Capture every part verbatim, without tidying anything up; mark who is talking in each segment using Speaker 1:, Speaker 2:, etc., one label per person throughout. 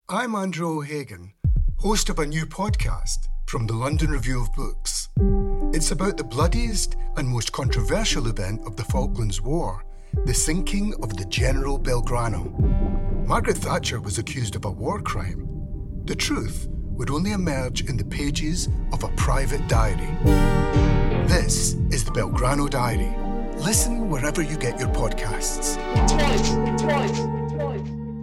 Speaker 1: I'm Andrew O'Hagan, host of a new podcast from the London Review of Books. It's about the bloodiest and most controversial event of the Falklands War, the sinking of the General Belgrano. Margaret Thatcher was accused of a war crime. The truth would only emerge in the pages of a private diary. This is the Belgrano Diary. Listen wherever you get your podcasts.
Speaker 2: Twice, twice, twice, twice.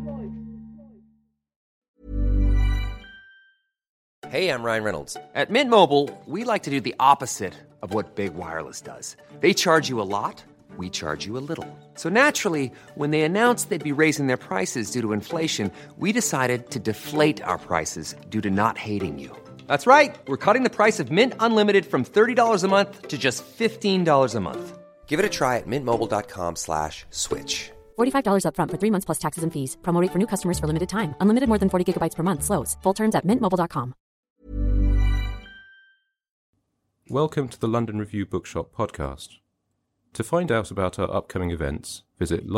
Speaker 3: Hey, I'm Ryan Reynolds. At Mint Mobile, we like to do the opposite of what Big Wireless does. They charge you a lot, we charge you a little. So naturally, when they announced they'd be raising their prices due to inflation, we decided to deflate our prices due to not hating you. That's right. We're cutting the price of Mint Unlimited from thirty dollars a month to just fifteen dollars a month. Give it a try at mintmobile.com slash switch.
Speaker 4: forty-five dollars up front for three months plus taxes and fees. Promo rate for new customers for limited time. Unlimited more than forty gigabytes per month. Slows full terms at mint mobile dot com.
Speaker 5: Welcome to the London Review Bookshop podcast. To find out about our upcoming events, visit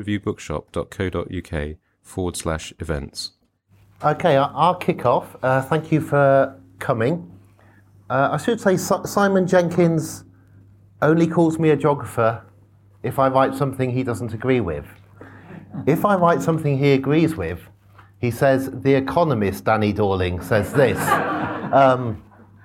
Speaker 5: londonreviewbookshop.co.uk forward slash events.
Speaker 6: Okay, I'll kick off. Uh, thank you for coming. Uh, I should say Simon Jenkins only calls me a geographer if I write something he doesn't agree with. If I write something he agrees with, he says, The Economist, Danny Dorling, says this, um,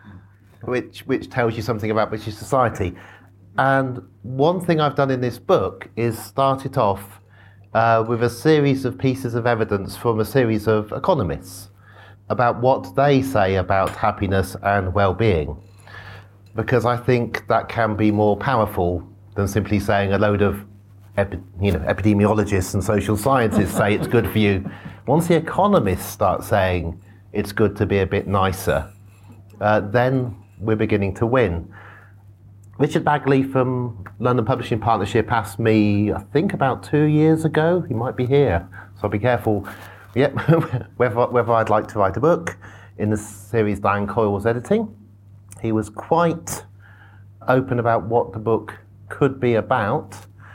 Speaker 6: which, which tells you something about British society. And one thing I've done in this book is start it off uh, with a series of pieces of evidence from a series of economists about what they say about happiness and well-being, because I think that can be more powerful than simply saying a load of epi- you know, epidemiologists and social scientists say it's good for you. Once the economists start saying it's good to be a bit nicer, uh, then we're beginning to win. Richard Bagley from London Publishing Partnership asked me, I think about two years ago, he might be here, so I'll be careful, yep, whether, whether I'd like to write a book in the series Diane Coyle's editing. He was quite open about what the book could be about,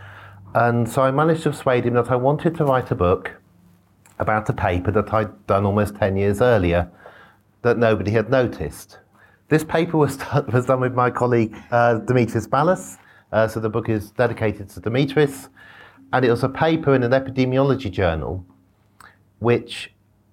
Speaker 6: and so I managed to persuade him that I wanted to write a book about a paper that I'd done almost ten years earlier that nobody had noticed. This paper was done, was done with my colleague uh, Dimitris Ballas, uh, so the book is dedicated to Dimitris, and it was a paper in an epidemiology journal which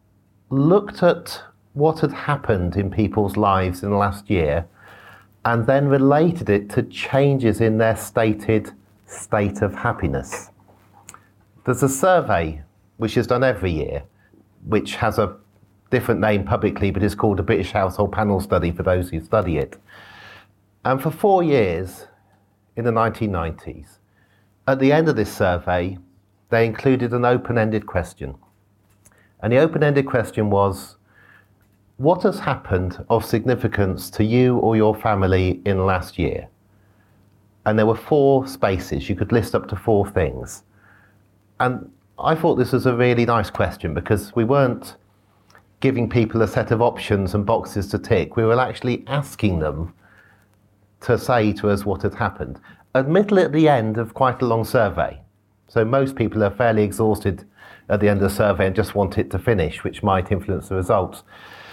Speaker 6: looked at what had happened in people's lives in the last year and then related it to changes in their stated state of happiness. There's a survey which is done every year, which has a different name publicly, but is called the British Household Panel Study for those who study it. And for four years, in the nineteen nineties, at the end of this survey, they included an open-ended question. And the open-ended question was, what has happened of significance to you or your family in the last year? And there were four spaces. You could list up to four things. And I thought this was a really nice question because we weren't giving people a set of options and boxes to tick. We were actually asking them to say to us what had happened. Admittedly, at the end of quite a long survey. So most people are fairly exhausted at the end of the survey and just want it to finish, which might influence the results.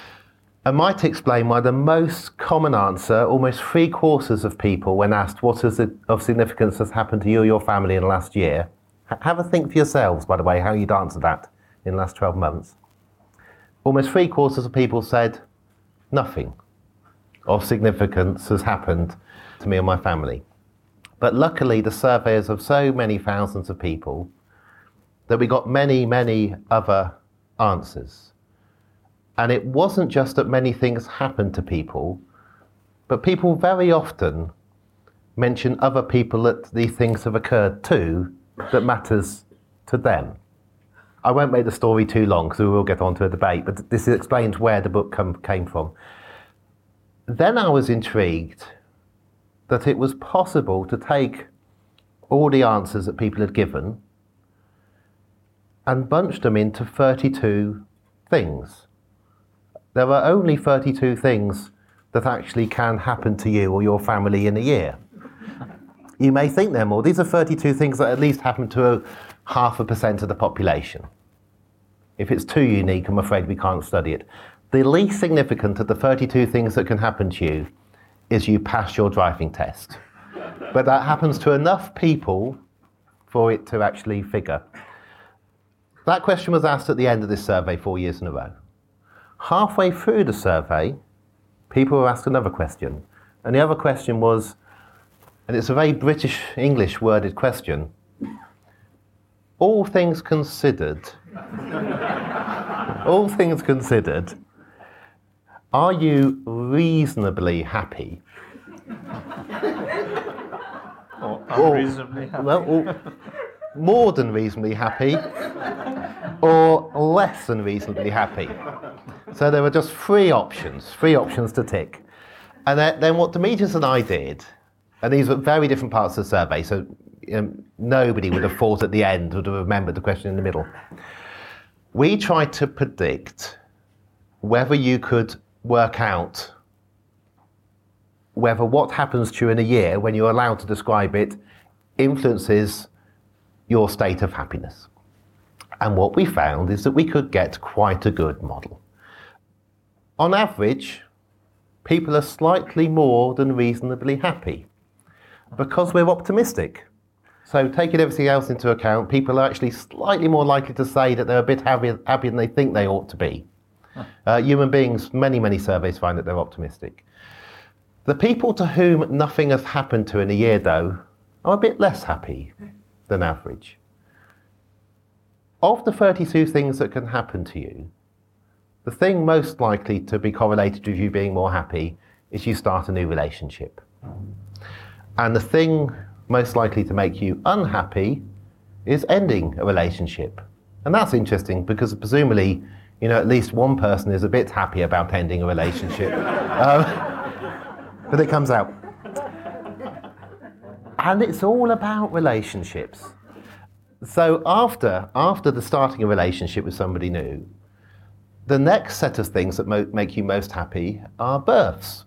Speaker 6: I might explain why the most common answer, almost three quarters of people when asked what is it of significance has happened to you or your family in the last year, have a think for yourselves, by the way, how you'd answer that in the last twelve months. Almost three quarters of people said nothing of significance has happened to me or my family. But luckily, the survey is of so many thousands of people that we got many, many other answers. And it wasn't just that many things happened to people, but people very often mention other people that these things have occurred to that matters to them. I won't make the story too long because we will get on to a debate, but this explains where the book come, came from. Then I was intrigued that it was possible to take all the answers that people had given and bunch them into thirty-two things. There are only thirty-two things that actually can happen to you or your family in a year. You may think they're more. These are thirty-two things that at least happen to a half a percent of the population. If it's too unique, I'm afraid we can't study it. The least significant of the thirty-two things that can happen to you is you pass your driving test. But that happens to enough people for it to actually figure. That question was asked at the end of this survey four years in a row. Halfway through the survey, people were asked another question. And the other question was, and it's a very British English worded question, all things considered, all things considered, are you reasonably happy?
Speaker 7: Or unreasonably happy?
Speaker 6: Well, or more than reasonably happy, or less than reasonably happy. So there were just three options, three options to tick. And then, then what Demetrius and I did, and these were very different parts of the survey, so um, nobody would have thought at the end, would have remembered the question in the middle. We tried to predict whether you could work out whether what happens to you in a year, when you're allowed to describe it, influences your state of happiness. And what we found is that we could get quite a good model. On average, people are slightly more than reasonably happy because we're optimistic. So taking everything else into account, people are actually slightly more likely to say that they're a bit happier, happier than they think they ought to be. Uh, human beings, many, many surveys find that they're optimistic. The people to whom nothing has happened to in a year, though, are a bit less happy than average. Of the thirty-two things that can happen to you, the thing most likely to be correlated with you being more happy is you start a new relationship. And the thing most likely to make you unhappy is ending a relationship. And that's interesting because presumably, you know, at least one person is a bit happy about ending a relationship. um, but it comes out. And it's all about relationships. So after, after the starting a relationship with somebody new, the next set of things that mo- make you most happy are births.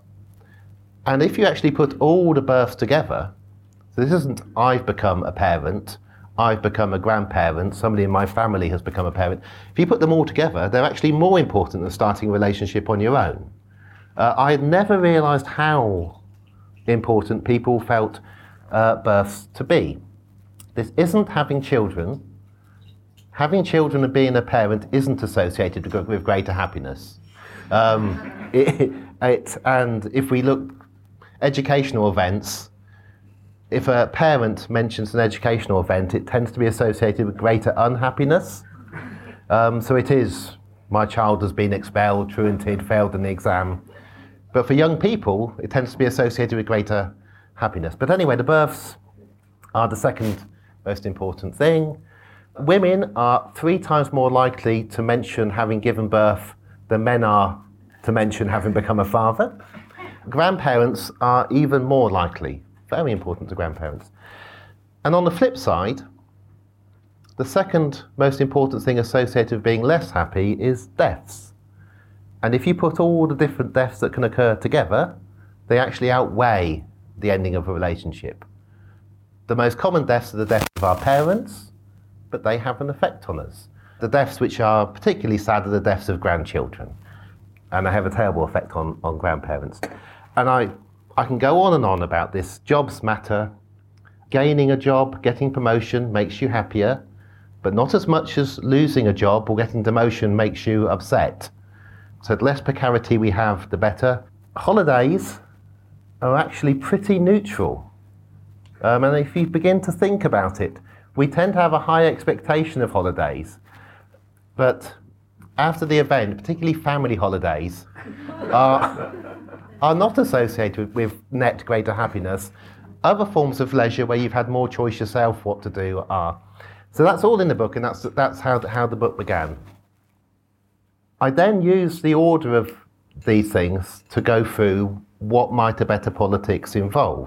Speaker 6: And if you actually put all the births together, so this isn't I've become a parent, I've become a grandparent, somebody in my family has become a parent. If you put them all together, they're actually more important than starting a relationship on your own. Uh, I had never realised how important people felt uh, births to be. This isn't having children. Having children and being a parent isn't associated with, with greater happiness. Um, it, it, and if we look educational events, if a parent mentions an educational event, it tends to be associated with greater unhappiness. Um, so it is, my child has been expelled, truanted, failed in the exam. But for young people, it tends to be associated with greater happiness. But anyway, the births are the second most important thing. Women are three times more likely to mention having given birth than men are to mention having become a father. Grandparents are even more likely, very important to grandparents. And on the flip side, the second most important thing associated with being less happy is deaths. And if you put all the different deaths that can occur together, they actually outweigh the ending of a relationship. The most common deaths are the deaths of our parents, but they have an effect on us. The deaths which are particularly sad are the deaths of grandchildren, and they have a terrible effect on, on grandparents. And I, I can go on and on about this. Jobs matter. Gaining a job, getting promotion makes you happier, but not as much as losing a job or getting demotion makes you upset. So the less precarity we have, the better. Holidays are actually pretty neutral. Um, and if you begin to think about it, we tend to have a high expectation of holidays. But after the event, particularly family holidays, are, are not associated with net greater happiness. Other forms of leisure where you've had more choice yourself what to do are. So that's all in the book, and that's, that's how, the, how the book began. I then used the order of these things to go through what might a better politics involve.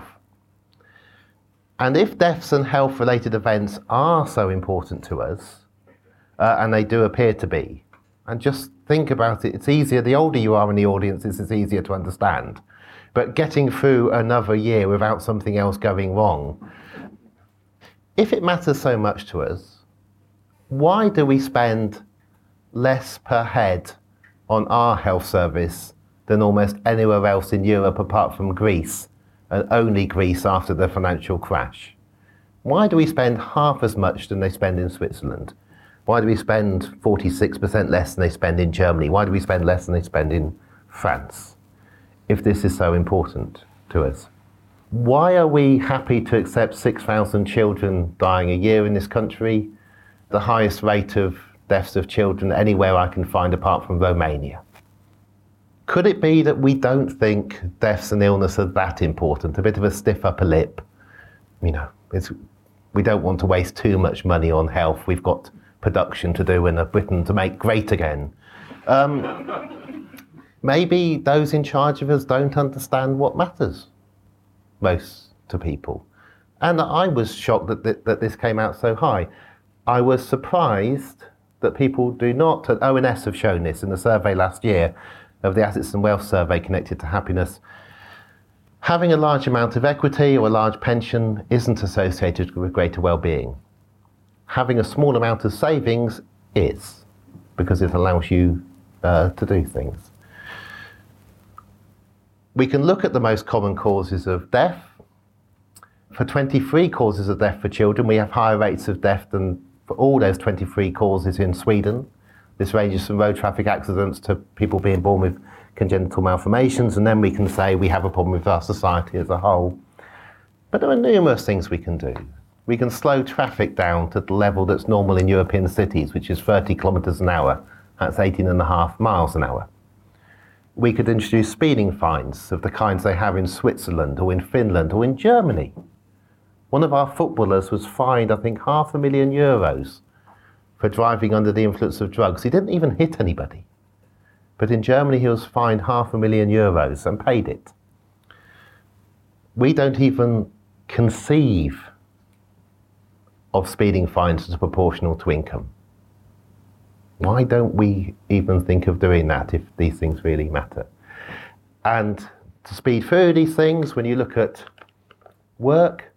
Speaker 6: And if deaths and health-related events are so important to us, uh, and they do appear to be, and just think about it, it's easier, the older you are in the audience, this is easier to understand. But getting through another year without something else going wrong, if it matters so much to us, why do we spend less per head on our health service than almost anywhere else in Europe apart from Greece, and only Greece after the financial crash. Why do we spend half as much than they spend in Switzerland? Why do we spend forty-six percent less than they spend in Germany? Why do we spend less than they spend in France, if this is so important to us? Why are we happy to accept six thousand children dying a year in this country, the highest rate of deaths of children anywhere I can find apart from Romania? Could it be that we don't think deaths and illness are that important? A bit of a stiff upper lip. You know, it's, we don't want to waste too much money on health. We've got production to do in Britain to make great again. Um, maybe those in charge of us don't understand what matters most to people. And I was shocked that, th- that this came out so high. I was surprised that people do not, and O N S have shown this in the survey last year of the Assets and Wealth Survey connected to happiness. Having a large amount of equity or a large pension isn't associated with greater well-being. Having a small amount of savings is, because it allows you uh, to do things. We can look at the most common causes of death. For twenty-three causes of death for children, we have higher rates of death than for all those twenty-three causes in Sweden. This ranges from road traffic accidents to people being born with congenital malformations, and then we can say we have a problem with our society as a whole. But there are numerous things we can do. We can slow traffic down to the level that's normal in European cities, which is thirty kilometres an hour. That's eighteen and a half miles an hour. We could introduce speeding fines of the kinds they have in Switzerland or in Finland or in Germany. One of our footballers was fined, I think, half a million euros for driving under the influence of drugs. He didn't even hit anybody. But in Germany, he was fined half a million euros and paid it. We don't even conceive of speeding fines as proportional to income. Why don't we even think of doing that if these things really matter? And to speed through these things, when you look at work,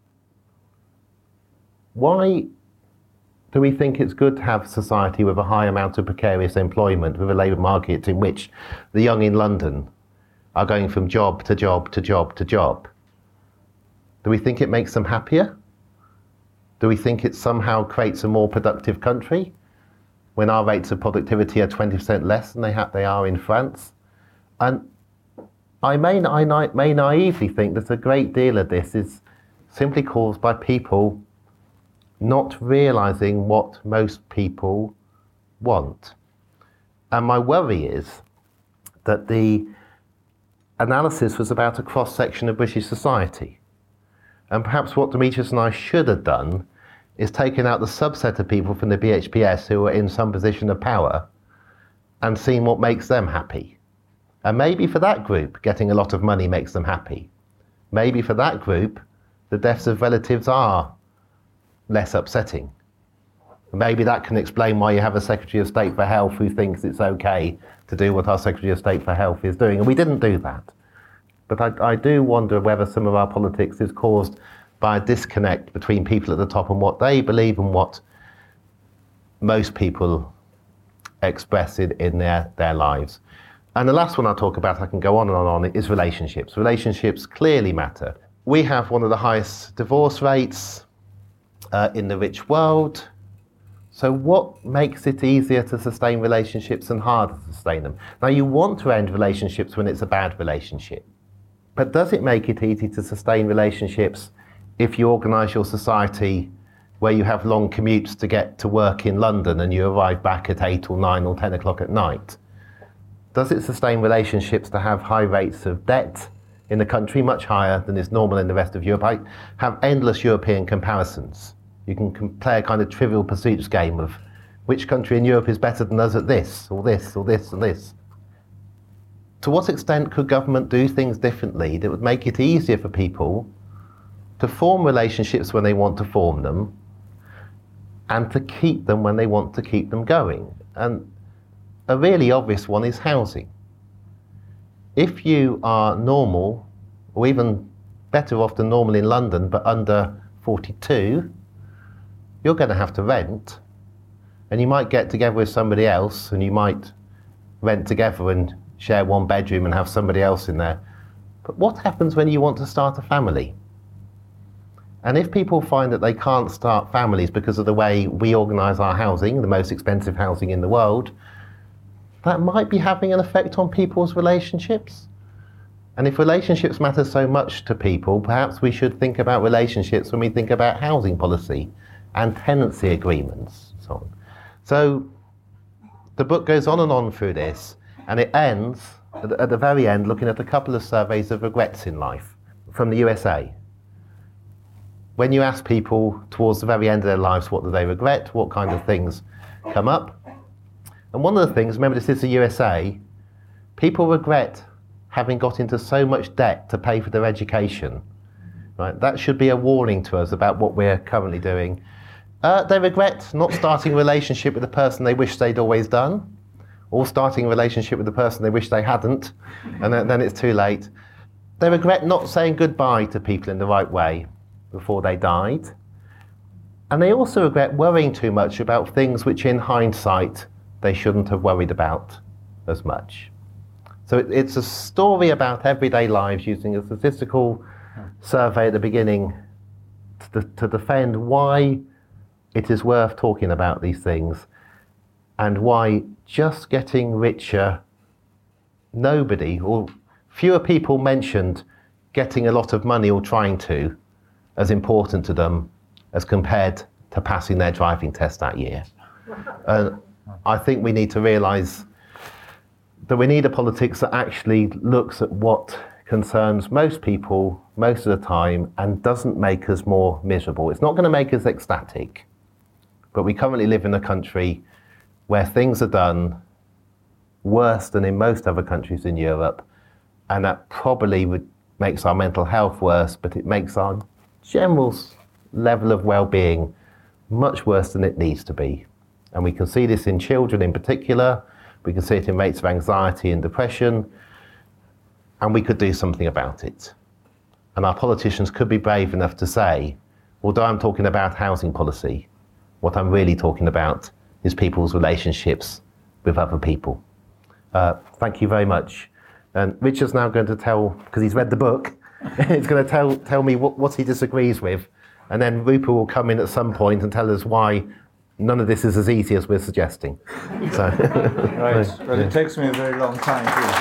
Speaker 6: why do we think it's good to have a society with a high amount of precarious employment, with a labour market in which the young in London are going from job to job to job to job? Do we think it makes them happier? Do we think it somehow creates a more productive country when our rates of productivity are twenty percent less than they, ha- they are in France? And I may, I may naively think that a great deal of this is simply caused by people not realising what most people want. And my worry is that the analysis was about a cross-section of British society. And perhaps what Demetrius and I should have done is taken out the subset of people from the B H P S who are in some position of power and seen what makes them happy. And maybe for that group, getting a lot of money makes them happy. Maybe for that group, the deaths of relatives are less upsetting. Maybe that can explain why you have a Secretary of State for Health who thinks it's okay to do what our Secretary of State for Health is doing. And we didn't do that. But I, I do wonder whether some of our politics is caused by a disconnect between people at the top and what they believe and what most people express in, in their, their lives. And the last one I'll talk about, I can go on and on, on, is relationships. Relationships clearly matter. We have one of the highest divorce rates uh, in the rich world. So what makes it easier to sustain relationships and harder to sustain them? Now, you want to end relationships when it's a bad relationship. But does it make it easy to sustain relationships if you organise your society where you have long commutes to get to work in London and you arrive back at eight or nine or ten o'clock at night? Does it sustain relationships to have high rates of debt in the country, much higher than is normal in the rest of Europe? I have endless European comparisons. You can play a kind of Trivial Pursuits game of which country in Europe is better than us at this, or this, or this, or this. To what extent could government do things differently that would make it easier for people to form relationships when they want to form them and to keep them when they want to keep them going? And a really obvious one is housing. If you are normal, or even better off than normal in London, but under forty-two, you're going to have to rent. And you might get together with somebody else and you might rent together and share one bedroom and have somebody else in there. But what happens when you want to start a family? And if people find that they can't start families because of the way we organise our housing, the most expensive housing in the world, that might be having an effect on people's relationships. And if relationships matter so much to people, perhaps we should think about relationships when we think about housing policy and tenancy agreements and so on. So the book goes on and on through this, and it ends at the, at the very end looking at a couple of surveys of regrets in life from the U S A. When you ask people towards the very end of their lives what do they regret, what kind of things come up. And one of the things, remember this is the U S A, people regret having got into so much debt to pay for their education. Right? That should be a warning to us about what we're currently doing. Uh, they regret not starting a relationship with the person they wish they'd always done, or starting a relationship with the person they wish they hadn't, and then, then it's too late. They regret not saying goodbye to people in the right way before they died. And they also regret worrying too much about things which in hindsight they shouldn't have worried about as much. So it, it's a story about everyday lives using a statistical survey at the beginning to, to defend why it is worth talking about these things and why just getting richer, nobody or fewer people mentioned getting a lot of money or trying to as important to them as compared to passing their driving test that year. And I think we need to realise that we need a politics that actually looks at what concerns most people most of the time and doesn't make us more miserable. It's not going to make us ecstatic, but we currently live in a country where things are done worse than in most other countries in Europe, and that probably would, makes our mental health worse, but it makes our general level of well-being much worse than it needs to be. And we can see this in children in particular. We can see it in rates of anxiety and depression, and we could do something about it. And our politicians could be brave enough to say, although I'm talking about housing policy, what I'm really talking about is people's relationships with other people. Uh, thank you very much. And Richard's now going to tell, because he's read the book, he's going to tell tell me what, what he disagrees with, and then Rupert will come in at some point and tell us why none of this is as easy as we're suggesting. So,
Speaker 7: right. Well, it takes me a very long time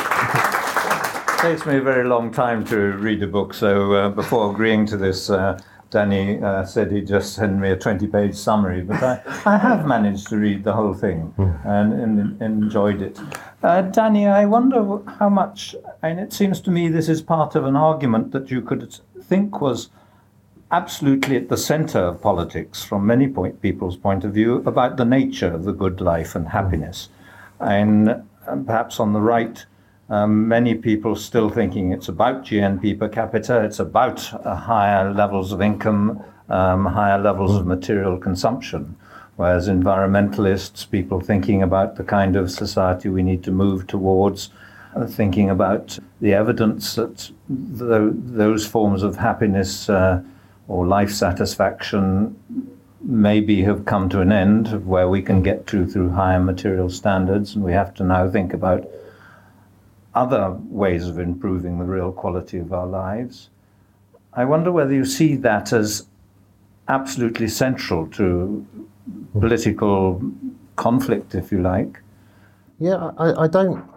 Speaker 7: to it takes me a very long time to read a book. So uh, before agreeing to this, uh, Danny uh, said he'd just send me a twenty-page summary, but I, I have managed to read the whole thing and, and, and enjoyed it. Uh, Danny, I wonder how much, and it seems to me this is part of an argument that you could think was absolutely at the centre of politics from many point, people's point of view about the nature of the good life and happiness. And um, perhaps on the right, um, many people still thinking it's about G N P per capita, it's about uh, higher levels of income, um, higher levels of material consumption. Whereas environmentalists, people thinking about the kind of society we need to move towards, uh, thinking about the evidence that th- those forms of happiness uh, or life satisfaction maybe have come to an end, where we can get to through higher material standards, and we have to now think about other ways of improving the real quality of our lives. I wonder whether you see that as absolutely central to political conflict, if you like.
Speaker 6: Yeah, I, I don't.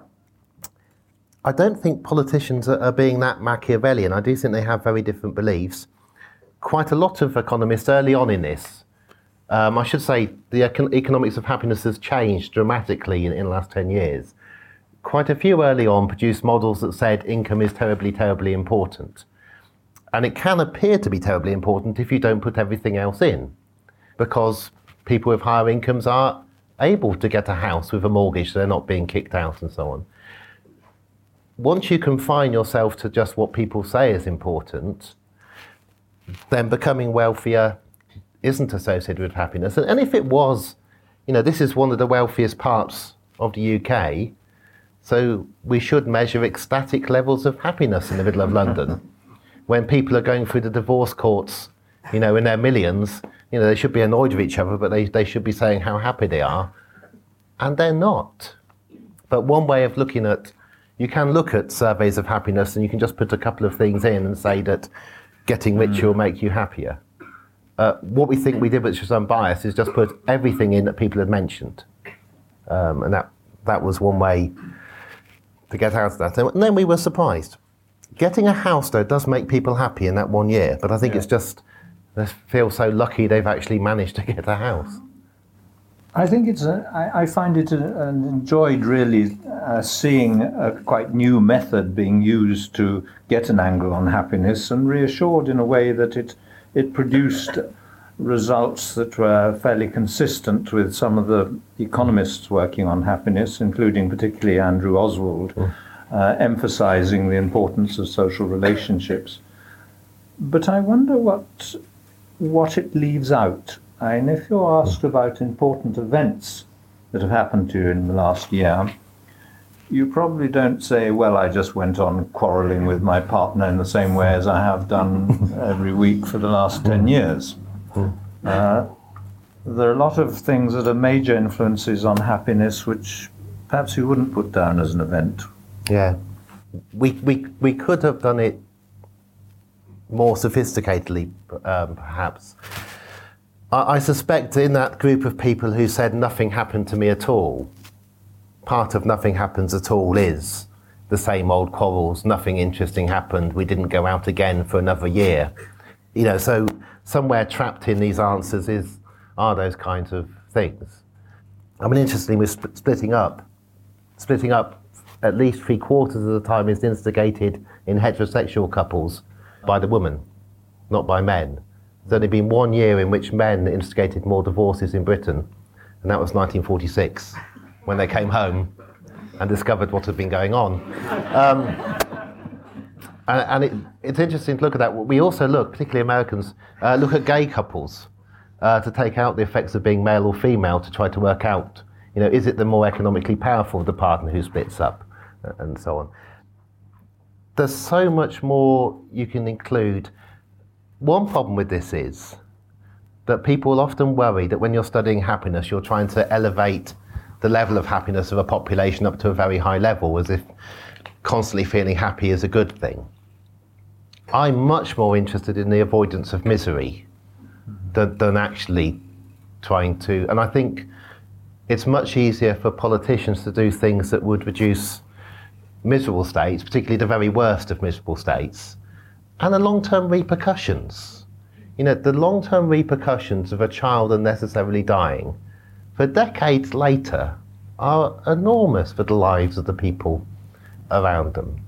Speaker 6: I don't think politicians are, are being that Machiavellian. I do think they have very different beliefs. Quite a lot of economists early on in this, um, I should say, the econ- economics of happiness has changed dramatically in, in the last ten years. Quite a few early on produced models that said income is terribly, terribly important. And it can appear to be terribly important if you don't put everything else in, because people with higher incomes are able to get a house with a mortgage, so they're not being kicked out and so on. Once you confine yourself to just what people say is important, then becoming wealthier isn't associated with happiness. And if it was, you know, this is one of the wealthiest parts of the U K, so we should measure ecstatic levels of happiness in the middle of London when people are going through the divorce courts, you know, in their millions, You know, they should be annoyed with each other, but they, they should be saying how happy they are. And they're not. But one way of looking at, you can look at surveys of happiness and you can just put a couple of things in and say that getting richer will make you happier. Uh, what we think we did, which was unbiased, is just put everything in that people had mentioned. Um, and that, that was one way to get out of that. And then we were surprised. Getting a house, though, does make people happy in that one year, but I think yeah. it's just, they feel so lucky they've actually managed to get a house.
Speaker 7: I think it's a, I, I find it a, an enjoyed really uh, seeing a quite new method being used to get an angle on happiness, and reassured in a way that it it produced results that were fairly consistent with some of the economists working on happiness, including particularly Andrew Oswald, mm. uh, emphasizing the importance of social relationships. But I wonder what what it leaves out. And if you're asked about important events that have happened to you in the last year, you probably don't say, well, I just went on quarrelling with my partner in the same way as I have done every week for the last ten years. Uh, there are a lot of things that are major influences on happiness which perhaps you wouldn't put down as an event.
Speaker 6: Yeah. We, we, we could have done it more sophisticatedly, um, perhaps. I suspect in that group of people who said nothing happened to me at all, part of nothing happens at all is the same old quarrels, nothing interesting happened, we didn't go out again for another year. You know, so somewhere trapped in these answers is are those kinds of things. I mean, interestingly, we're sp- splitting up. Splitting up at least three quarters of the time is instigated in heterosexual couples by the woman, not by men. There's only been one year in which men instigated more divorces in Britain, and that was nineteen forty-six, when they came home and discovered what had been going on. Um, and and it, it's interesting to look at that. We also look, particularly Americans, uh, look at gay couples uh, to take out the effects of being male or female to try to work out, you know, is it the more economically powerful of the partner who splits up, and so on. There's so much more you can include. One problem with this is that people often worry that when you're studying happiness, you're trying to elevate the level of happiness of a population up to a very high level, as if constantly feeling happy is a good thing. I'm much more interested in the avoidance of misery than, than actually trying to, and I think it's much easier for politicians to do things that would reduce miserable states, particularly the very worst of miserable states, and the long-term repercussions. You know, the long-term repercussions of a child unnecessarily dying for decades later are enormous for the lives of the people around them.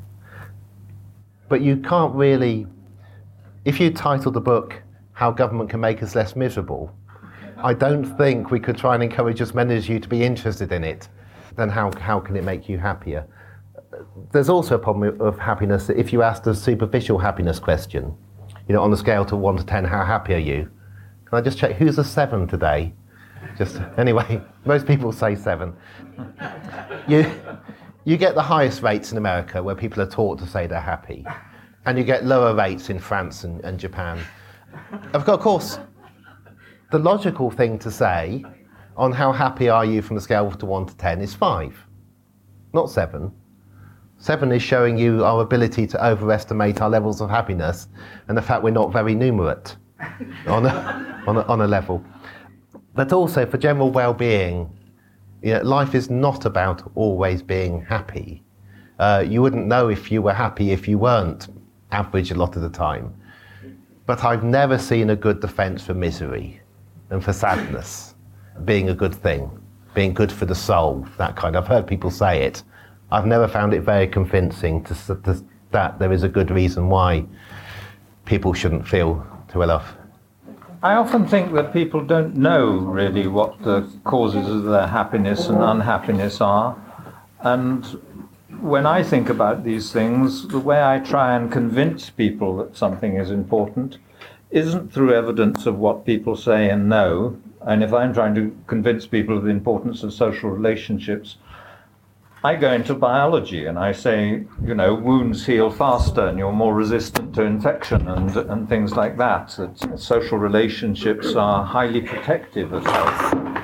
Speaker 6: But you can't really, if you title the book, How Government Can Make Us Less Miserable, I don't think we could try and encourage as many as you to be interested in it. Then how, how can it make you happier? There's also a problem of happiness that if you ask the superficial happiness question, you know, on a scale to one to ten, how happy are you? Can I just check, who's a seven today? Just, anyway, most people say seven. You, you get the highest rates in America where people are taught to say they're happy. And you get lower rates in France and, and Japan. Of course, the logical thing to say on how happy are you from a scale to one to ten is five, not seven. Seven is showing you our ability to overestimate our levels of happiness and the fact we're not very numerate on a, on a, on a level. But also for general well-being, you know, life is not about always being happy. Uh, you wouldn't know if you were happy if you weren't average a lot of the time. But I've never seen a good defence for misery and for sadness being a good thing, being good for the soul, that kind. I've heard people say it. I've never found it very convincing to, to, that there is a good reason why people shouldn't feel too well off.
Speaker 7: I often think that people don't know really what the causes of their happiness and unhappiness are. And when I think about these things, the way I try and convince people that something is important isn't through evidence of what people say and know. And if I'm trying to convince people of the importance of social relationships, I go into biology and I say, you know, wounds heal faster and you're more resistant to infection and, and things like that. That social relationships are highly protective of health.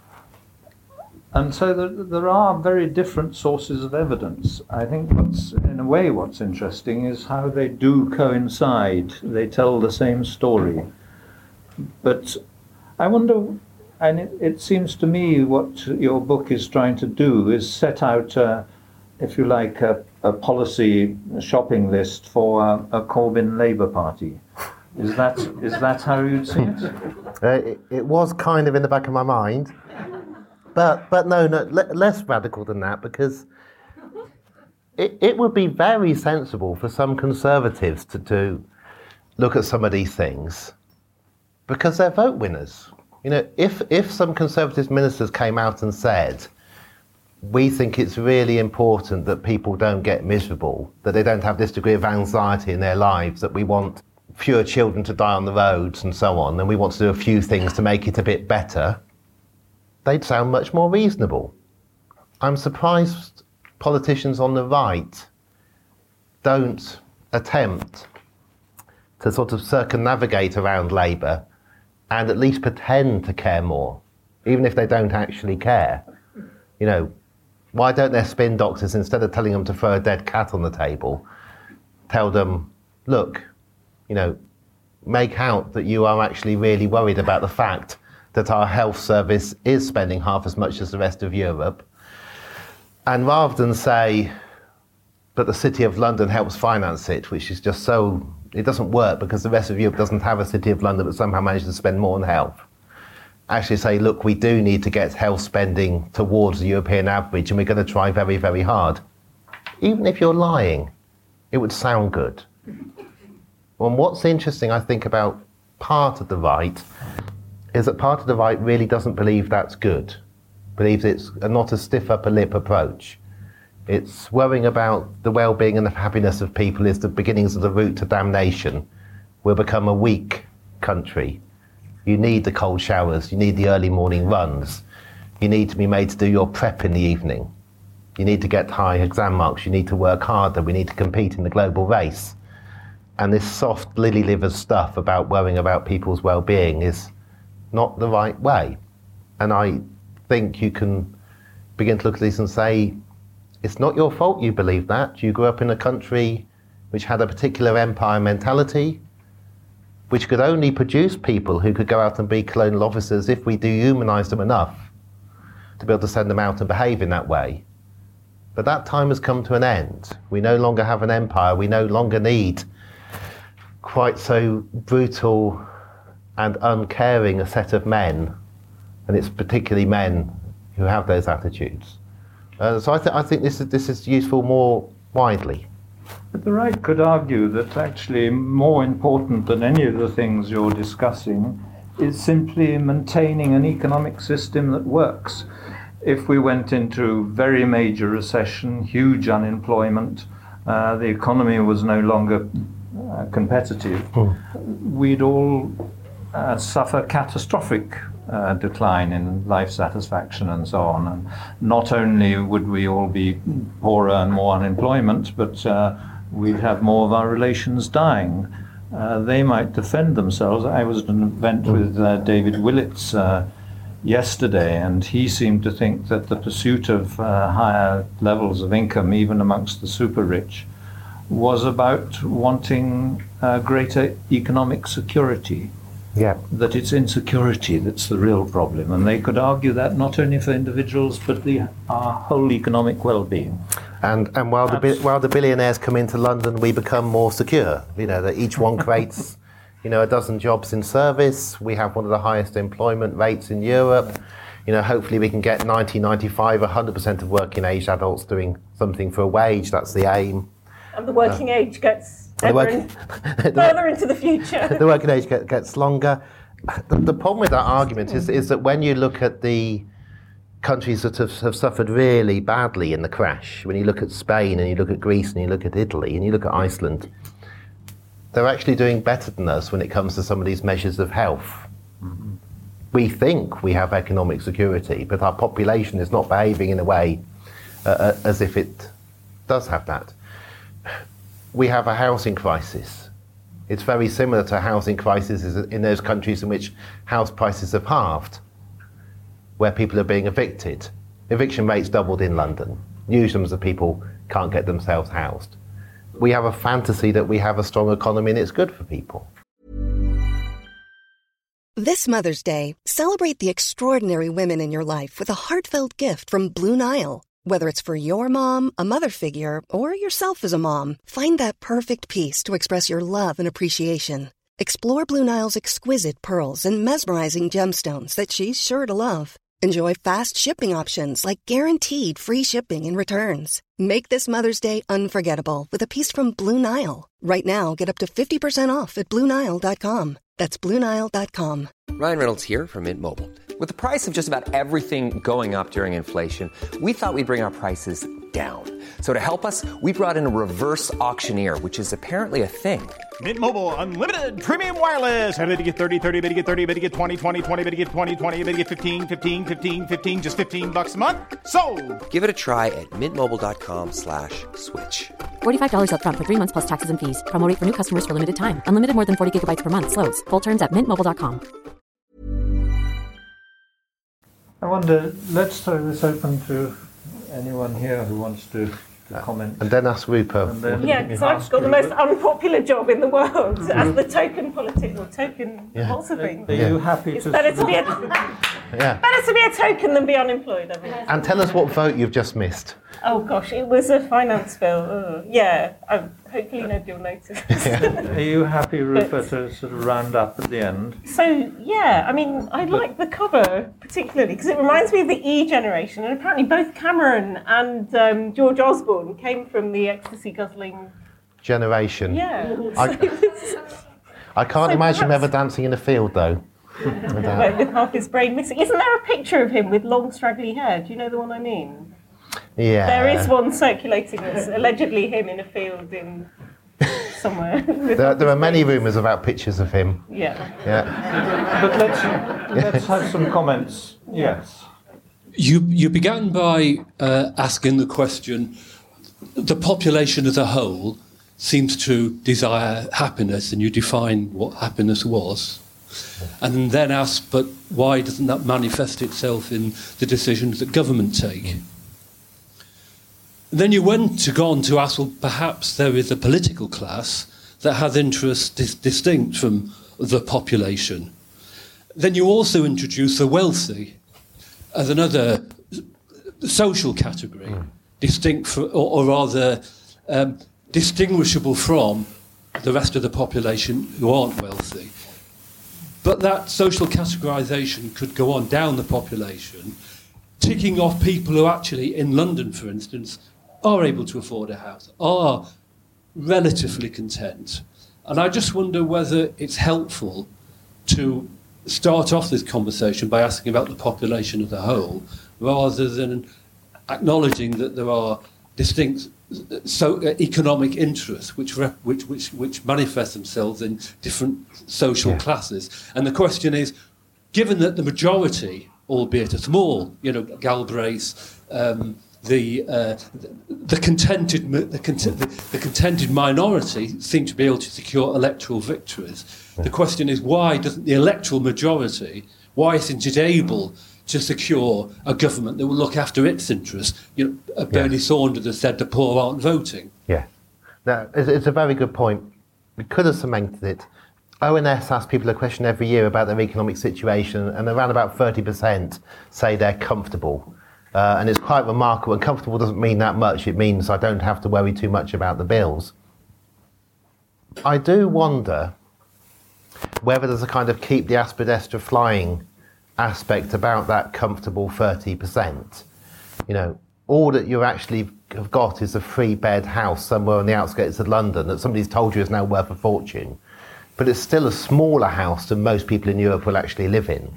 Speaker 7: And so there, there are very different sources of evidence. I think what's, in a way, what's interesting is how they do coincide. They tell the same story. But I wonder, and it, it seems to me what your book is trying to do is set out, uh, if you like, a, a policy shopping list for a, a Corbyn Labour Party. Is that is that how you'd see it?
Speaker 6: Uh, it? It was kind of in the back of my mind. But but no, no le- less radical than that, because it, it would be very sensible for some Conservatives to, to look at some of these things, because they're vote winners. You know, if, if some Conservative ministers came out and said, we think it's really important that people don't get miserable, that they don't have this degree of anxiety in their lives, that we want fewer children to die on the roads and so on, and we want to do a few things to make it a bit better, they'd sound much more reasonable. I'm surprised politicians on the right don't attempt to sort of circumnavigate around Labour and at least pretend to care more, even if they don't actually care. You know, why don't their spin doctors, instead of telling them to throw a dead cat on the table, tell them, look, you know, make out that you are actually really worried about the fact that our health service is spending half as much as the rest of Europe. And rather than say that the City of London helps finance it, which is just so, it doesn't work because the rest of Europe doesn't have a City of London that somehow manages to spend more on health. Actually say, look, we do need to get health spending towards the European average and we're going to try very, very hard. Even if you're lying, it would sound good. And what's interesting, I think, about part of the right is that part of the right really doesn't believe that's good, believes it's a, not a stiff upper lip approach. It's worrying about the well-being and the happiness of people is the beginnings of the route to damnation. We'll become a weak country. You need the cold showers, you need the early morning runs, you need to be made to do your prep in the evening, you need to get high exam marks, you need to work harder, we need to compete in the global race. And this soft lily-livered stuff about worrying about people's well-being is not the right way. And I think you can begin to look at this and say, it's not your fault you believe that. You grew up in a country which had a particular empire mentality, which could only produce people who could go out and be colonial officers if we dehumanise them enough to be able to send them out and behave in that way. But that time has come to an end. We no longer have an empire. We no longer need quite so brutal and uncaring a set of men, and it's particularly men who have those attitudes. Uh, so I, th- I think this is, this is useful more widely.
Speaker 7: But the right could argue that actually more important than any of the things you're discussing is simply maintaining an economic system that works. If we went into very major recession, huge unemployment, uh, the economy was no longer uh, competitive, mm. we'd all uh, suffer catastrophic uh, decline in life satisfaction and so on. And not only would we all be poorer and more unemployment, but uh, we'd have more of our relations dying. Uh, they might defend themselves. I was at an event with uh, David Willits uh, yesterday, and he seemed to think that the pursuit of uh, higher levels of income, even amongst the super rich, was about wanting uh, greater economic security.
Speaker 6: Yeah.
Speaker 7: That it's insecurity that's the real problem, and they could argue that not only for individuals but the our whole economic well-being.
Speaker 6: And and while the bi- while the billionaires come into London, we become more secure. You know that each one creates, you know, a dozen jobs in service. We have one of the highest employment rates in Europe. You know, hopefully we can get ninety, ninety-five, one hundred percent of working age adults doing something for a wage. That's the aim.
Speaker 8: And the working uh, age gets ever work, in, further into the future.
Speaker 6: The working age get, gets longer. The, the problem with that argument is, is that when you look at the countries that have, have suffered really badly in the crash, when you look at Spain and you look at Greece and you look at Italy and you look at Iceland, they're actually doing better than us when it comes to some of these measures of health. Mm-hmm. We think we have economic security, but our population is not behaving in a way uh, as if it does have that. We have a housing crisis. It's very similar to housing crises in those countries in which house prices have halved, where people are being evicted. Eviction rates doubled in London. Newsrooms of people can't get themselves housed. We have a fantasy that we have a strong economy and it's good for people.
Speaker 9: This Mother's Day, celebrate the extraordinary women in your life with a heartfelt gift from Blue Nile. Whether it's for your mom, a mother figure, or yourself as a mom, find that perfect piece to express your love and appreciation. Explore Blue Nile's exquisite pearls and mesmerizing gemstones that she's sure to love. Enjoy fast shipping options like guaranteed free shipping and returns. Make this Mother's Day unforgettable with a piece from Blue Nile. Right now, get up to fifty percent off at Blue Nile dot com. That's Blue Nile dot com.
Speaker 3: Ryan Reynolds here from Mint Mobile. With the price of just about everything going up during inflation, we thought we'd bring our prices down. So to help us, we brought in a reverse auctioneer, which is apparently a thing.
Speaker 10: Mint Mobile Unlimited Premium Wireless. How to get thirty, thirty, how to get thirty, how to get twenty, twenty, twenty, how to get twenty, twenty, how to get fifteen, fifteen, fifteen, fifteen, just fifteen bucks a month? Sold!
Speaker 3: Give it a try at mintmobile.com slash switch.
Speaker 4: forty-five dollars up front for three months plus taxes and fees. Promo rate for new customers for limited time. Unlimited more than forty gigabytes per month. Slows full terms at mint mobile dot com.
Speaker 7: I wonder, let's throw this open to anyone here who wants to, to comment.
Speaker 6: And then ask Rupert.
Speaker 7: And then
Speaker 8: Yeah, because I've got the most unpopular job in the world as the token politic or token
Speaker 6: Yeah.
Speaker 8: lots of things.
Speaker 7: Are you happy
Speaker 8: It's
Speaker 7: to...
Speaker 8: better to be a
Speaker 6: Yeah.
Speaker 8: better to be a token than be unemployed. I mean.
Speaker 6: And tell us what vote you've just missed.
Speaker 8: Oh gosh, it was a finance bill. Ugh. Yeah, um, hopefully nobody will notice.
Speaker 7: Are you happy, Rupert, to sort of round up at the end?
Speaker 8: So yeah, I mean, I like the cover particularly because it reminds me of the E generation, and apparently both Cameron and um, George Osborne came from the ecstasy guzzling.
Speaker 6: Generation.
Speaker 8: Yeah.
Speaker 6: I, I can't
Speaker 8: So
Speaker 6: imagine him
Speaker 8: perhaps-
Speaker 6: ever dancing in a field, though. With that.
Speaker 8: With half his brain missing. Isn't there a picture of him with long straggly hair? Do you know the one I mean?
Speaker 6: Yeah.
Speaker 8: There is one circulating that's allegedly him in a field in somewhere. with
Speaker 6: There,
Speaker 8: half
Speaker 6: there
Speaker 8: his
Speaker 6: are many
Speaker 8: brain-
Speaker 6: rumours about pictures of him.
Speaker 8: Yeah.
Speaker 6: Yeah.
Speaker 7: But let's, let's have some comments. Yes.
Speaker 11: You you began by uh, asking the question, the population as a whole seems to desire happiness, and you define what happiness was. And then asked, but why doesn't that manifest itself in the decisions that government take? Then you went to go on to ask, well, perhaps there is a political class that has interests dis- distinct from the population. Then you also introduce the wealthy as another social category, mm. distinct for, or, or rather um, distinguishable from the rest of the population who aren't wealthy. But that social categorisation could go on down the population, ticking off people who actually, in London, for instance, are able to afford a house, are relatively content. And I just wonder whether it's helpful to start off this conversation by asking about the population as a whole, rather than acknowledging that there are distinct so uh, economic interests which, rep, which which which manifest themselves in different social yeah. classes. And the question is, given that the majority, albeit a small, you know, Galbraith, um, the, uh, the the contented the, content, the, the contented minority seem to be able to secure electoral victories. Yeah. The question is, why doesn't the electoral majority, why isn't it able to secure a government that will look after its interests? You know, uh, Bernie yeah. Sanders has said the poor aren't voting.
Speaker 6: Yeah, no, it's, it's a very good point. We could have cemented it. O N S asks people a question every year about their economic situation, and around about thirty percent say they're comfortable. Uh, and it's quite remarkable. And comfortable doesn't mean that much. It means I don't have to worry too much about the bills. I do wonder whether there's a kind of keep the Aspidestra flying aspect about that comfortable thirty percent. You know, all that you actually have got is a three bed house somewhere on the outskirts of London that somebody's told you is now worth a fortune. But it's still a smaller house than most people in Europe will actually live in.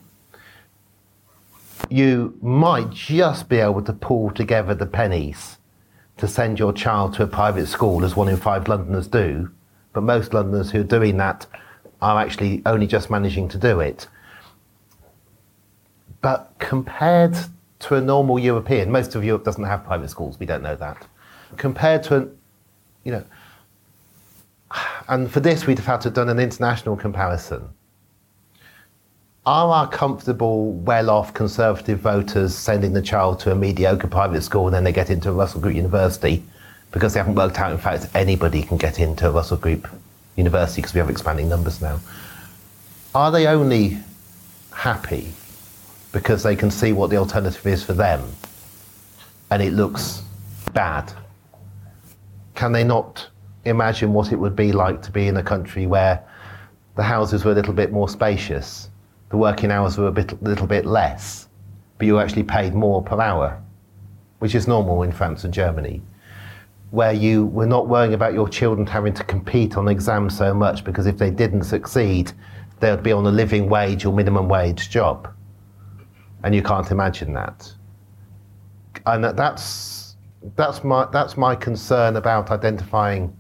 Speaker 6: You might just be able to pull together the pennies to send your child to a private school, as one in five Londoners do, but most Londoners who are doing that are actually only just managing to do it. But compared to a normal European, most of Europe doesn't have private schools, we don't know that. Compared to, an, you know, and for this we'd have had to have done an international comparison. Are our comfortable, well-off conservative voters sending the child to a mediocre private school and then they get into a Russell Group university because they haven't worked out, in fact, anybody can get into a Russell Group university because we have expanding numbers now? Are they only happy because they can see what the alternative is for them and it looks bad? Can they not imagine what it would be like to be in a country where the houses were a little bit more spacious, the working hours were a bit, little bit less, but you actually paid more per hour, which is normal in France and Germany, where you were not worrying about your children having to compete on exams so much because if they didn't succeed, they would be on a living wage or minimum wage job. And you can't imagine that. And that, that's, that's, my, that's my concern about identifying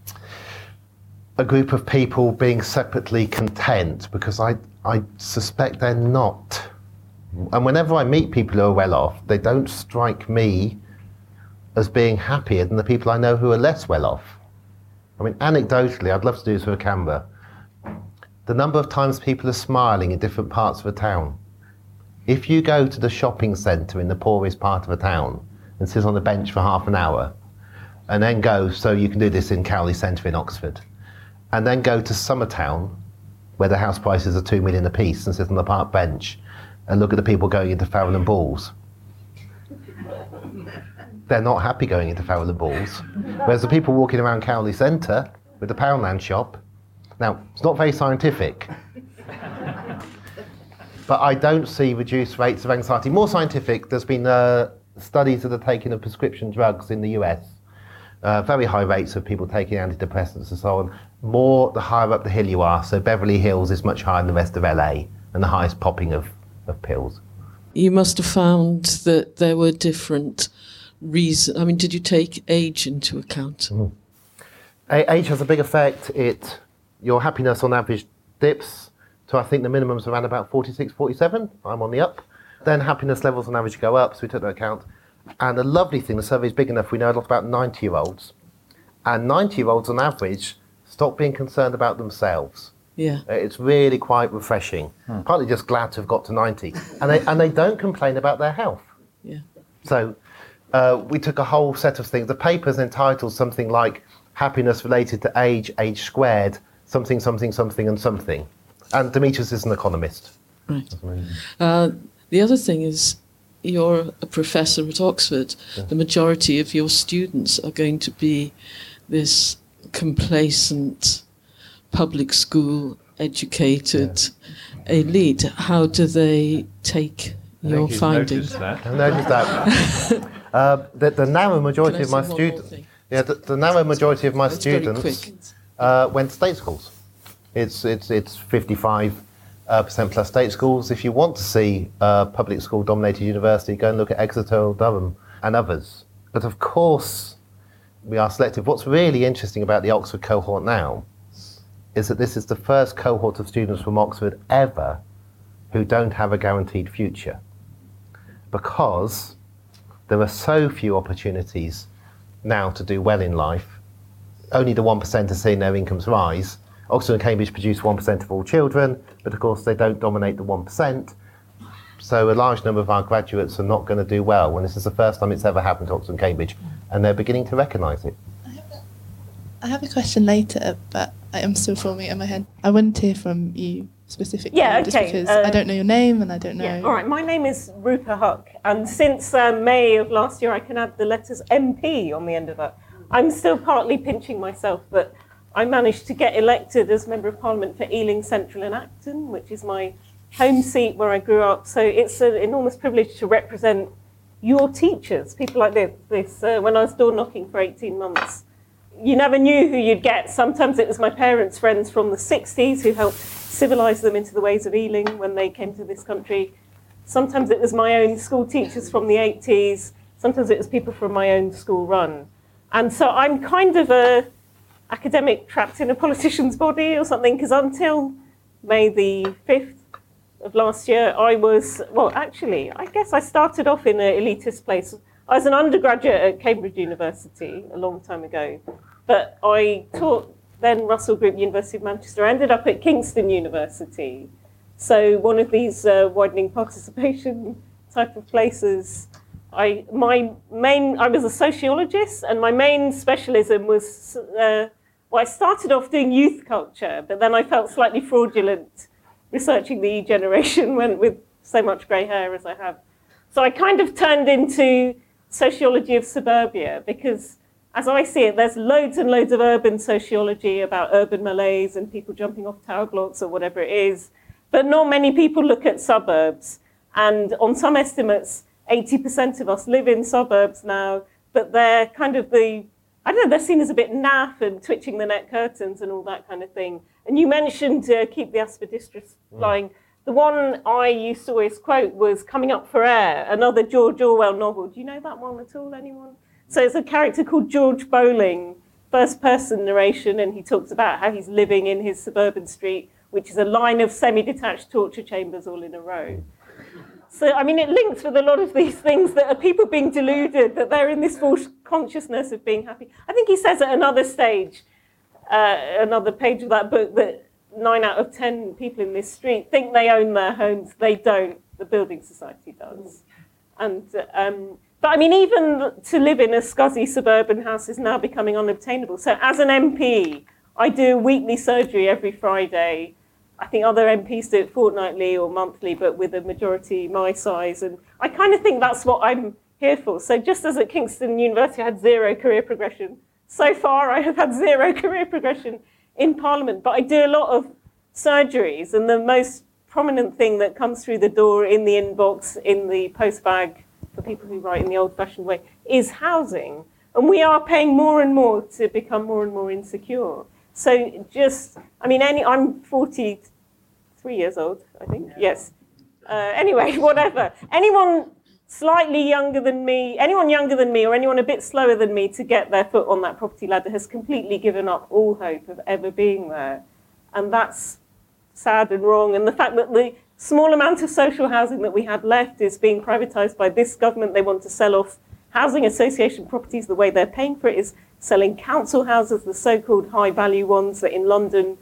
Speaker 6: a group of people being separately content, because I, I suspect they're not. And whenever I meet people who are well off, they don't strike me as being happier than the people I know who are less well off. I mean, anecdotally, I'd love to do this with a camera. The number of times people are smiling in different parts of a town. If you go to the shopping centre in the poorest part of a town and sit on a bench for half an hour, and then go, so you can do this in Cowley Centre in Oxford, and then go to Summertown, where the house prices are two million apiece, and sit on the park bench and look at the people going into Farrell and Balls. They're not happy going into Farrell and Balls. Whereas the people walking around Cowley Centre with the Poundland shop, now, it's not very scientific, but I don't see reduced rates of anxiety. More scientific, there's been uh, studies of the taking of prescription drugs in the U S. Uh, very high rates of people taking antidepressants and so on. More the higher up the hill you are, so Beverly Hills is much higher than the rest of L A, and the highest popping of, of pills.
Speaker 12: You must have found that there were different reasons. I mean, did you take age into account?
Speaker 6: Mm. A- age has a big effect. It, your happiness on average dips to, I think the minimum's around about forty-six, forty-seven. I'm on the up. Then happiness levels on average go up, so we took that account. And the lovely thing, the survey's big enough, we know a lot about ninety-year-olds. And ninety-year-olds on average stop being concerned about themselves.
Speaker 12: Yeah.
Speaker 6: It's really quite refreshing. Hmm. Partly just glad to have got to ninety. And they, and they don't complain about their health.
Speaker 12: Yeah.
Speaker 6: So uh, we took a whole set of things. The paper's entitled something like happiness related to age, age squared, something, something, something, and something. And Demetrius is an economist.
Speaker 12: Right. Uh, the other thing is, you're a professor at Oxford. Yeah. The majority of your students are going to be this complacent, public school educated yeah. elite. How do they take I your findings?
Speaker 7: That.
Speaker 6: I noticed that. uh, the, the narrow majority of my students, yeah, the, the narrow majority of my
Speaker 12: That's
Speaker 6: students uh, went to state schools. It's it's it's fifty-five percent plus state schools. If you want to see a public school dominated university, go and look at Exeter or Durham and others. But of course, we are selective. What's really interesting about the Oxford cohort now is that this is the first cohort of students from Oxford ever who don't have a guaranteed future, because there are so few opportunities now to do well in life. Only the one percent are seeing their incomes rise. Oxford and Cambridge produce one percent of all children, but of course they don't dominate the one percent. So a large number of our graduates are not going to do well, when this is the first time it's ever happened to Oxford and Cambridge, and they're beginning to recognise it.
Speaker 13: I have, a, I have a question later, but I am still forming it in my head. I wanted to hear from you specifically,
Speaker 8: yeah,
Speaker 13: just
Speaker 8: okay.
Speaker 13: because
Speaker 8: uh,
Speaker 13: I don't know your name and I don't know...
Speaker 8: Yeah, all right, my name is Rupa Huck, and since uh, May of last year I can add the letters M P on the end of that. I'm still partly pinching myself, but I managed to get elected as Member of Parliament for Ealing Central and Acton, which is my home seat where I grew up. So it's an enormous privilege to represent your teachers, people like this. this uh, when I was door knocking for eighteen months, you never knew who you'd get. Sometimes it was my parents' friends from the sixties who helped civilise them into the ways of Ealing when they came to this country. Sometimes it was my own school teachers from the eighties. Sometimes it was people from my own school run. And so I'm kind of a academic trapped in a politician's body or something, because until May the fifth, of last year, I was, well, actually, I guess I started off in an elitist place. I was an undergraduate at Cambridge University a long time ago, but I taught then Russell Group, University of Manchester. I ended up at Kingston University. So one of these uh, widening participation type of places. I, my main, I was a sociologist, and my main specialism was, uh, well, I started off doing youth culture, but then I felt slightly fraudulent researching the E generation when, with so much grey hair as I have. So I kind of turned into sociology of suburbia, because as I see it, there's loads and loads of urban sociology about urban malaise and people jumping off tower blocks or whatever it is, but not many people look at suburbs. And on some estimates, eighty percent of us live in suburbs now, but they're kind of the, I don't know, they're seen as a bit naff and twitching the net curtains and all that kind of thing. And you mentioned uh, Keep the Aspidistras Flying. The one I used to always quote was Coming Up for Air, another George Orwell novel. Do you know that one at all, anyone? So it's a character called George Bowling, first-person narration, and he talks about how he's living in his suburban street, which is a line of semi-detached torture chambers all in a row. So, I mean, it links with a lot of these things that are people being deluded, that they're in this false consciousness of being happy. I think he says at another stage, uh, another page of that book, that nine out of ten people in this street think they own their homes. They don't. The building society does. And, um, but I mean, even to live in a scuzzy suburban house is now becoming unobtainable. So as an M P, I do weekly surgery every Friday. I think other M Ps do it fortnightly or monthly, but with a majority my size. And I kind of think that's what I'm here for. So just as at Kingston University I had zero career progression, so far I have had zero career progression in Parliament. But I do a lot of surgeries, and the most prominent thing that comes through the door in the inbox, in the post bag, for people who write in the old-fashioned way, is housing. And we are paying more and more to become more and more insecure. So just, I mean, any, I'm forty-three years old, I think, yes. Uh, anyway, whatever. Anyone slightly younger than me, anyone younger than me or anyone a bit slower than me to get their foot on that property ladder has completely given up all hope of ever being there. And that's sad and wrong. And the fact that the small amount of social housing that we had left is being privatised by this government. They want to sell off housing association properties. The way they're paying for it is selling council houses, the so-called high-value ones that in London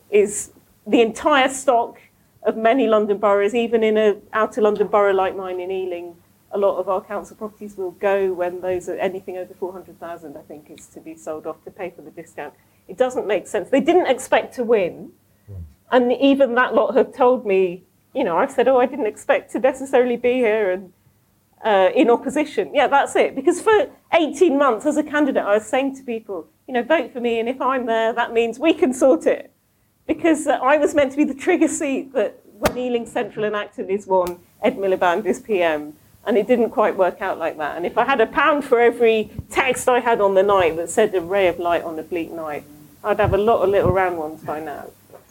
Speaker 8: is the entire stock of many London boroughs. Even in an outer London borough like mine in Ealing, a lot of our council properties will go when those are anything over four hundred thousand, I think, is to be sold off to pay for the discount. It doesn't make sense. They didn't expect to win. And even that lot have told me, you know, I've said, oh, I didn't expect to necessarily be here and Uh, in opposition. Yeah, that's it. Because for eighteen months as a candidate, I was saying to people, you know, vote for me, and if I'm there, that means we can sort it. Because uh, I was meant to be the trigger seat that when Ealing Central and Acton is won, Ed Miliband is P M. And it didn't quite work out like that. And if I had a pound for every text I had on the night that said a ray of light on a bleak night, I'd have a lot of little round ones by now.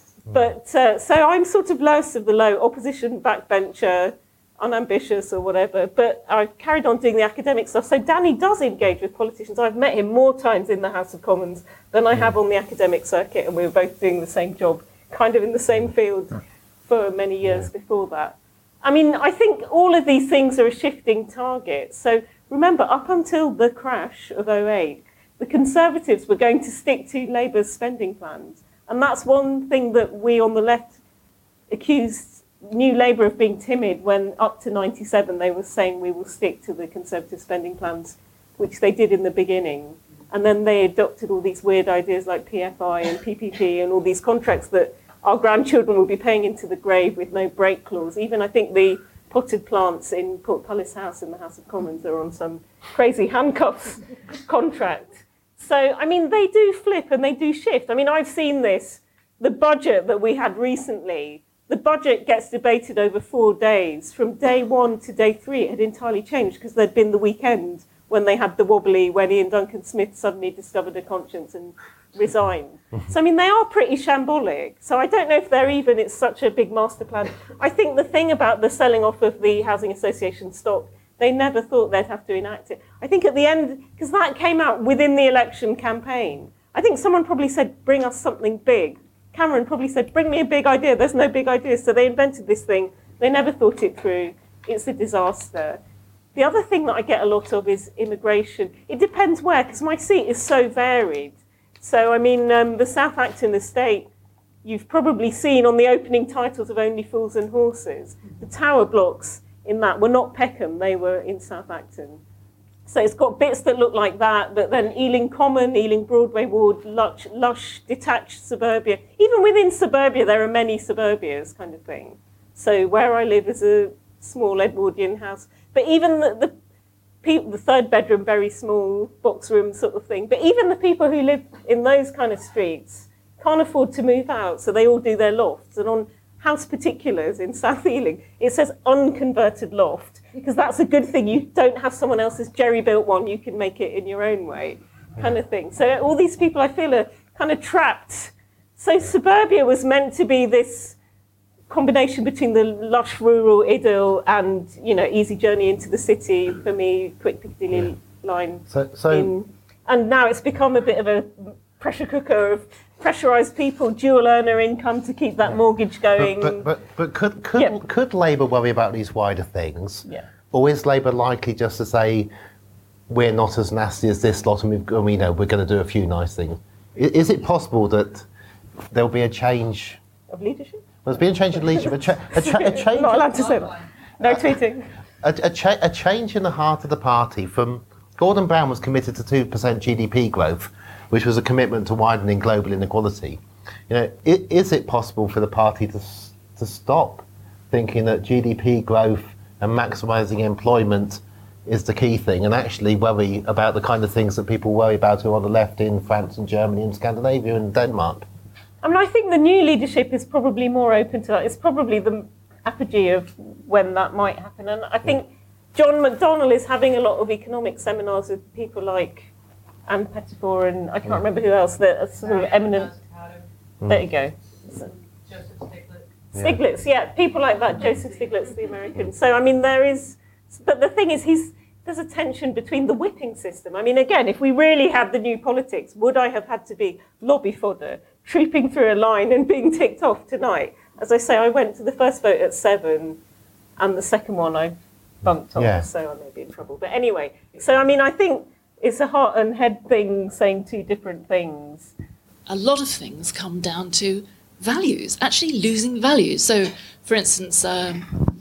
Speaker 8: But uh, so I'm sort of lowest of the low, opposition backbencher, unambitious or whatever, but I've carried on doing the academic stuff. So Danny does engage with politicians. I've met him more times in the House of Commons than I have on the academic circuit, and we were both doing the same job, kind of in the same field for many years before that. I mean, I think all of these things are a shifting target. So remember, up until the crash of oh eight, the Conservatives were going to stick to Labour's spending plans. And that's one thing that we on the left accused New Labour of being timid when up to ninety-seven they were saying we will stick to the Conservative spending plans, which they did in the beginning. And then they adopted all these weird ideas like P F I and P P P and all these contracts that our grandchildren will be paying into the grave with no break clause. Even I think the potted plants in Portcullis House in the House of Commons are on some crazy handcuffs contract. So, I mean, they do flip and they do shift. I mean, I've seen this. The budget that we had recently, the budget gets debated over four days. From day one to day three, it had entirely changed because there'd been the weekend when they had the wobbly, when Ian Duncan Smith suddenly discovered a conscience and resigned. So, I mean, they are pretty shambolic. So I don't know if they're even, it's such a big master plan. I think the thing about the selling off of the Housing Association stock, they never thought they'd have to enact it. I think at the end, because that came out within the election campaign, I think someone probably said, bring us something big. Cameron probably said, bring me a big idea. There's no big idea. So they invented this thing. They never thought it through. It's a disaster. The other thing that I get a lot of is immigration. It depends where, because my seat is so varied. So, I mean, um, the South Acton estate, you've probably seen on the opening titles of Only Fools and Horses. The tower blocks in that were not Peckham, they were in South Acton. So it's got bits that look like that, but then Ealing Common, Ealing Broadway Ward, lush, lush detached suburbia. Even within suburbia, there are many suburbias kind of thing. So where I live is a small Edwardian house. But even the, the people, the third bedroom, very small box room sort of thing. But even the people who live in those kind of streets can't afford to move out, so they all do their lofts. And on House Particulars in South Ealing, it says unconverted loft, because that's a good thing. You don't have someone else's jerry-built one. You can make it in your own way, kind of thing. So all these people, I feel, are kind of trapped. So suburbia was meant to be this combination between the lush rural idyll and, you know, easy journey into the city for me, quick Piccadilly yeah. line.
Speaker 6: So, so
Speaker 8: in, and now it's become a bit of a pressure cooker of pressurised people, dual earner income to keep that mortgage going.
Speaker 6: But, but, but, but could could,
Speaker 8: yeah.
Speaker 6: could Labour worry about these wider things?
Speaker 8: Yeah.
Speaker 6: Or is Labour likely just to say, we're not as nasty as this lot and we've, and we know we're going to do a few nice things? Is it possible that there'll be a change
Speaker 8: of leadership?
Speaker 6: Well, there's been a change in leadership. A, cha- a, cha- a change.
Speaker 8: Not allowed to say that. No tweeting.
Speaker 6: A, a, cha- a change in the heart of the party from Gordon Brown was committed to two percent G D P growth, which was a commitment to widening global inequality. You know, it, is it possible for the party to to stop thinking that G D P growth and maximising employment is the key thing, and actually worry about the kind of things that people worry about who are on the left in France and Germany and Scandinavia and Denmark?
Speaker 8: I mean, I think the new leadership is probably more open to that. It's probably the apogee of when that might happen. And I think John McDonnell is having a lot of economic seminars with people like Anne Pettifor and I can't mm. remember who else, that are sort of eminent. Mm. There you go. So, Joseph Stiglitz. Stiglitz, yeah. People like that, Joseph Stiglitz, the American. So, I mean, there is... But the thing is, he's there's a tension between the whipping system. I mean, again, if we really had the new politics, would I have had to be lobby fodder, trooping through a line and being ticked off tonight? As I say, I went to the first vote at seven, and the second one I bumped off, yeah. so I may be in trouble. But anyway, so I mean, I think it's a heart and head thing, saying two different things.
Speaker 14: A lot of things come down to values, actually losing values. So, for instance, um,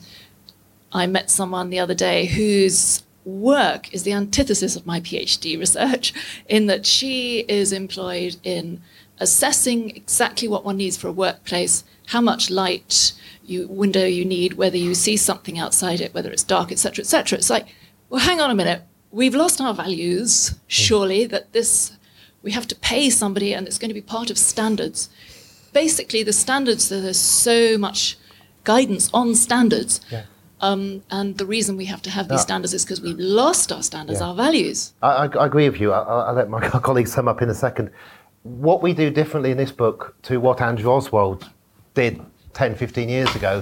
Speaker 14: I met someone the other day whose work is the antithesis of my PhD research, in that she is employed in assessing exactly what one needs for a workplace, how much light you window you need, whether you see something outside it, whether it's dark, et cetera, et cetera. It's like, well, hang on a minute. We've lost our values, surely, that this, we have to pay somebody and it's going to be part of standards. Basically, the standards, there's so much guidance on standards. Yeah. Um, and the reason we have to have these no. standards is because we've lost our standards, yeah. our values.
Speaker 6: I, I, I agree with you. I, I'll let my colleagues sum up in a second. What we do differently in this book to what Andrew Oswald did ten, fifteen years ago,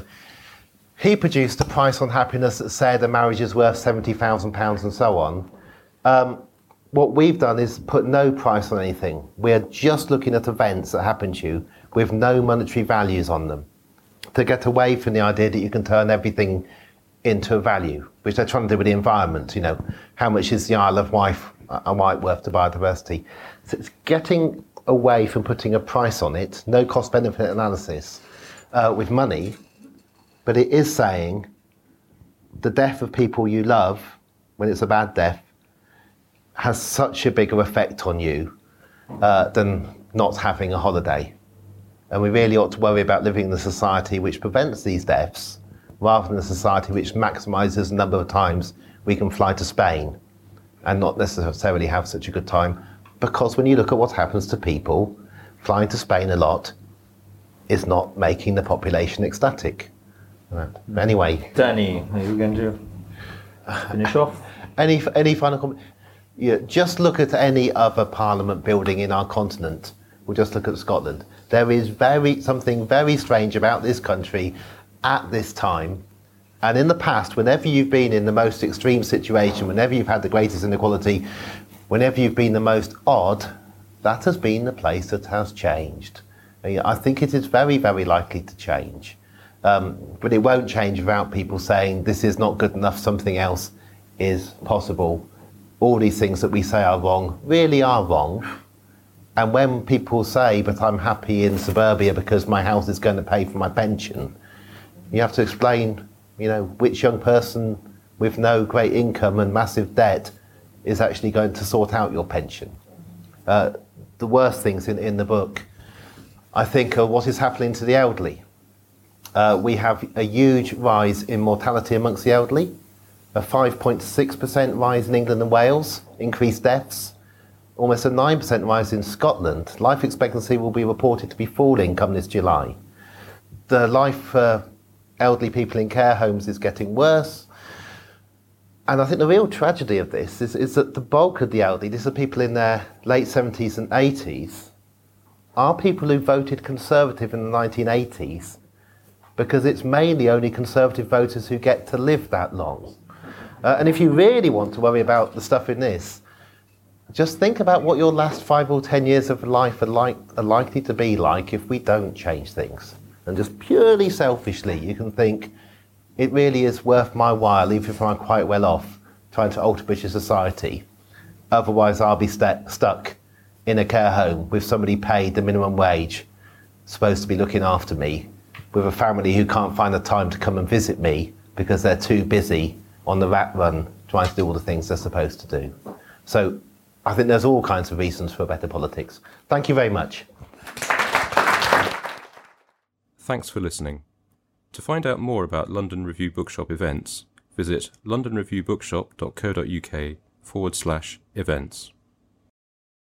Speaker 6: he produced a price on happiness that said a marriage is worth seventy thousand pounds and so on. Um, what we've done is put no price on anything. We're just looking at events that happen to you with no monetary values on them, to get away from the idea that you can turn everything into a value, which they're trying to do with the environment. You know, how much is the Isle of Wight, uh, Wight worth to biodiversity? So it's getting away from putting a price on it, no cost-benefit analysis uh, with money, but it is saying the death of people you love, when it's a bad death, has such a bigger effect on you uh, than not having a holiday. And we really ought to worry about living in a society which prevents these deaths, rather than a society which maximises the number of times we can fly to Spain and not necessarily have such a good time. Because when you look at what happens to people, flying to Spain a lot is not making the population ecstatic. Right. Anyway.
Speaker 7: Danny, are you going to finish off?
Speaker 6: Any any final comment? Yeah, just look at any other parliament building in our continent. We'll just look at Scotland. There is very something very strange about this country at this time. And in the past, whenever you've been in the most extreme situation, whenever you've had the greatest inequality, whenever you've been the most odd, that has been the place that has changed. I think it is very, very likely to change. Um, but it won't change without people saying this is not good enough, something else is possible. All these things that we say are wrong really are wrong. And when people say, but I'm happy in suburbia because my house is going to pay for my pension, you have to explain, you know, which young person with no great income and massive debt is actually going to sort out your pension. Uh, the worst things in, in the book, I think, are what is happening to the elderly. Uh, we have a huge rise in mortality amongst the elderly, a five point six percent rise in England and Wales, increased deaths, almost a nine percent rise in Scotland. Life expectancy will be reported to be falling come this July. The life for elderly people in care homes is getting worse. And I think the real tragedy of this is, is that the bulk of the elderly, these are people in their late seventies and eighties, are people who voted Conservative in the nineteen eighties, because it's mainly only Conservative voters who get to live that long. Uh, and if you really want to worry about the stuff in this, just think about what your last five or ten years of life are, like, are likely to be like if we don't change things. And just purely selfishly, you can think, it really is worth my while, even if I'm quite well off, trying to alter British society. Otherwise, I'll be st- stuck in a care home with somebody paid the minimum wage, supposed to be looking after me, with a family who can't find the time to come and visit me because they're too busy on the rat run trying to do all the things they're supposed to do. So I think there's all kinds of reasons for better politics. Thank you very much.
Speaker 5: Thanks for listening. To find out more about London Review Bookshop events, visit londonreviewbookshop.co.uk forward slash events.